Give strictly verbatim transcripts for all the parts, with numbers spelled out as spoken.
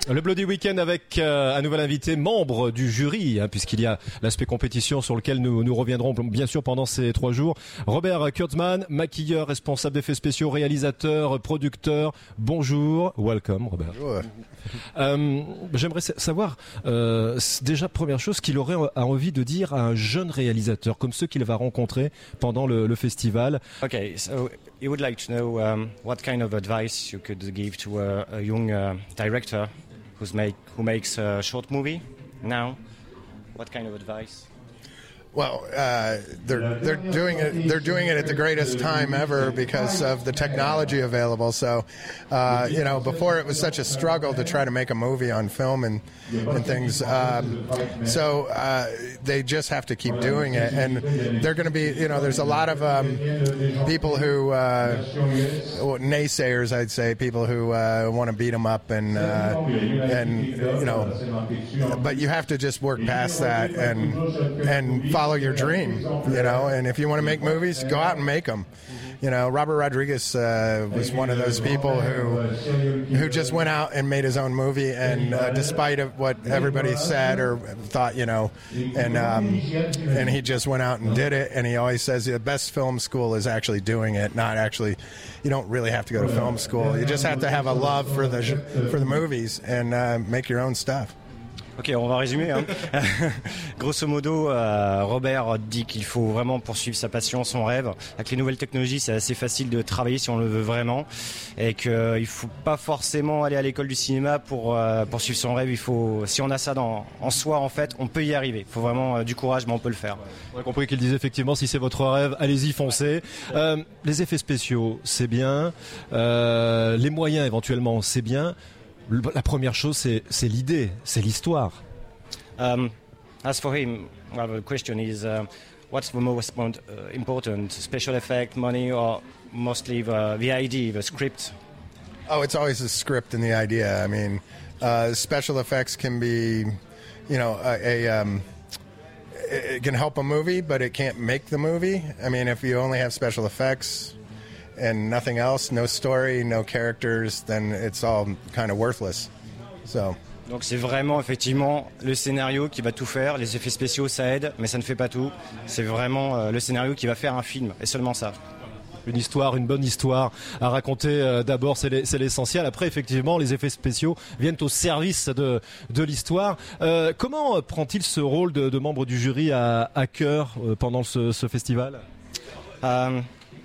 Le Bloody Weekend avec euh, un nouvel invité, membre du jury, hein, puisqu'il y a l'aspect compétition sur lequel nous, nous reviendrons bien sûr pendant ces trois jours. Robert Kurtzman, maquilleur, responsable d'effets spéciaux, réalisateur, producteur. Bonjour, welcome Robert. Bonjour. Euh, j'aimerais savoir, euh, déjà première chose, qu'il aurait envie de dire à un jeune réalisateur, comme ceux qu'il va rencontrer pendant le, le festival. Okay, so you would like to know um, what kind of advice you could give to a, a young uh, director who's make, who makes a short movie now? What kind of advice? Well, uh, they're they're doing it. They're doing it at the greatest time ever because of the technology available. So, uh, you know, before it was such a struggle to try to make a movie on film and and things. Um, so uh, they just have to keep doing it, and they're going to be. You know, there's a lot of um, people who uh, naysayers, I'd say, people who uh, want to beat them up and uh, and you know, but you have to just work past that and and follow your dream, you know, and if you want to make movies, go out and make them. You know, Robert Rodriguez uh, was one of those people who who just went out and made his own movie, and uh, despite of what everybody said or thought, you know, and um, and he just went out and did it. And he always says the best film school is actually doing it, not actually. You don't really have to go to film school. You just have to have a love for the for the movies and uh, make your own stuff. Ok, on va résumer. Hein. Grosso modo, euh, Robert dit qu'il faut vraiment poursuivre sa passion, son rêve. Avec les nouvelles technologies, c'est assez facile de travailler si on le veut vraiment, et qu'il euh, ne faut pas forcément aller à l'école du cinéma pour euh, poursuivre son rêve. Il faut, si on a ça dans, en soi, en fait, on peut y arriver. Il faut vraiment euh, du courage, mais on peut le faire. On a compris qu'il disait effectivement, si c'est votre rêve, allez-y, foncez. Euh, les effets spéciaux, c'est bien. Euh, les moyens, éventuellement, c'est bien. La première chose, c'est, c'est l'idée, c'est l'histoire. Um, as for him, well, the question is, uh, what's the most important, special effect, money, or mostly the, the idea, the script? Oh, it's always the script and the idea. I mean, uh, special effects can be, you know, a, a um, it can help a movie, but it can't make the movie. I mean, if you only have special effects and nothing else, no story, no characters, then it's all kind of worthless. So. Donc c'est vraiment effectivement le scénario qui va tout faire. Les effets spéciaux ça aide, mais ça ne fait pas tout. C'est vraiment euh, le scénario qui va faire un film, et seulement ça. Une histoire, une bonne histoire à raconter euh, d'abord, c'est, les, c'est l'essentiel. Après, effectivement, les effets spéciaux viennent au service de, de l'histoire. Euh, comment prend-il ce rôle de, de membre du jury à, à cœur euh, pendant ce, ce festival? um,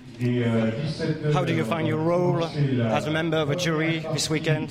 How do you find your role as a member of a jury this weekend?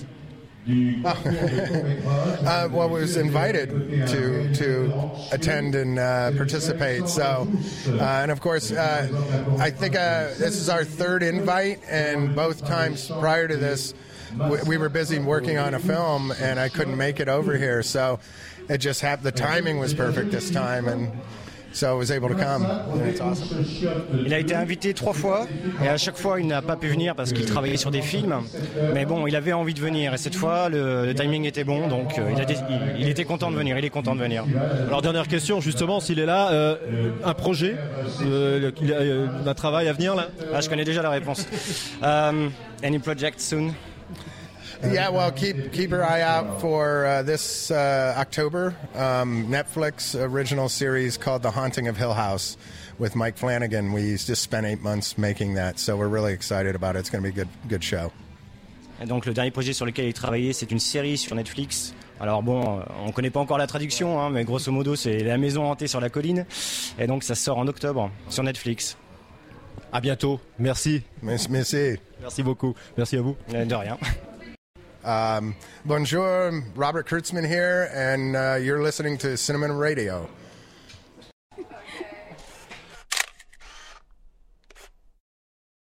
uh, well, we was invited to to attend and uh, participate. So, uh, and of course, uh, I think uh, this is our third invite, and both times prior to this, we, we were busy working on a film, and I couldn't make it over here. So, it just happened. The timing was perfect this time, and so I was able to come. And it's awesome. Il a été invité trois fois et à chaque fois il n'a pas pu venir parce qu'il travaillait sur des films. Mais bon, il avait envie de venir et cette fois le, le timing était bon, donc euh, il, a, il, il était content de venir. Il est content de venir. Alors dernière question justement, s'il est là, euh, un projet, euh, il a euh, un travail à venir là? Ah, je connais déjà la réponse. Um, any project soon? Yeah, well, keep keep your eye out for uh, this uh, October um, Netflix original series called The Haunting of Hill House with Mike Flanagan. We just spent eight months making that, so we're really excited about it. It's going to be a good good show. Et donc le dernier projet sur lequel il travaillait, c'est une série sur Netflix. Alors bon, on ne connaît pas encore la traduction, hein, mais grosso modo c'est La Maison hantée sur la colline. Et donc ça sort en octobre sur Netflix. À bientôt. Merci. Merci. Merci beaucoup. Merci à vous. De rien. Um, bonjour, Robert Kurtzman here, and uh, you're listening to Cinnamon Radio.